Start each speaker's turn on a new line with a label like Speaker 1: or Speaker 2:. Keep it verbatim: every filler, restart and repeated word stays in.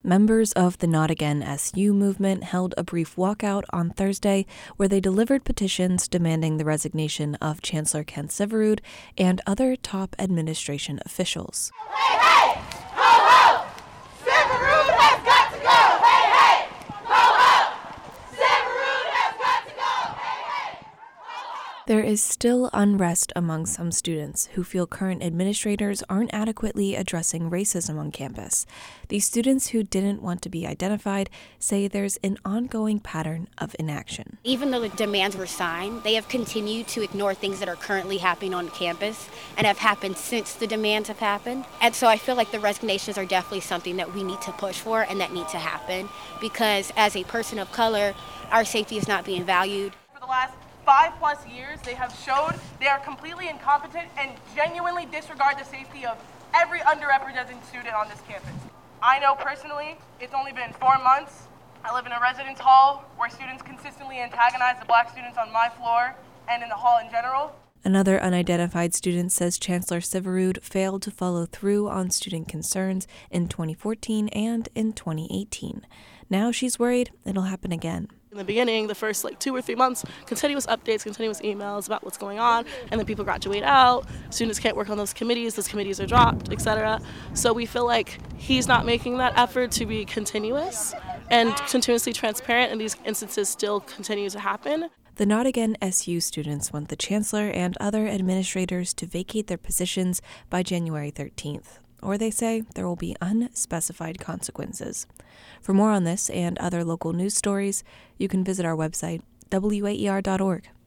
Speaker 1: Members of the Not Again S U movement held a brief walkout on Thursday where they delivered petitions demanding the resignation of Chancellor Ken Syverud and other top administration officials.
Speaker 2: Hey, hey! Ho, ho! Syverud has got to go! Hey, hey! Ho, ho! Syverud has got to go! Hey, hey! Ho, ho!
Speaker 1: There is still unrest among some students who feel current administrators aren't adequately addressing racism on campus. These students who didn't want to be identified say there's an ongoing pattern of inaction.
Speaker 3: Even though the demands were signed, they have continued to ignore things that are currently happening on campus and have happened since the demands have happened. And so I feel like the resignations are definitely something that we need to push for and that need to happen, because as a person of color, our safety is not being valued.
Speaker 4: For the last five plus years, they have showed they are completely incompetent and genuinely disregard the safety of every underrepresented student on this campus. I know personally, it's only been four months. I live in a residence hall where students consistently antagonize the black students on my floor and in the hall in general.
Speaker 1: Another unidentified student says Chancellor Syverud failed to follow through on student concerns in twenty fourteen and in twenty eighteen. Now she's worried it'll happen again.
Speaker 5: In the beginning, the first like two or three months, continuous updates, continuous emails about what's going on, and then people graduate out, students can't work on those committees, those committees are dropped, et cetera. So we feel like he's not making that effort to be continuous and continuously transparent, and these instances still continue to happen.
Speaker 1: The Not Again S U students want the chancellor and other administrators to vacate their positions by January thirteenth, or they say there will be unspecified consequences. For more on this and other local news stories, you can visit our website, W A E R dot org.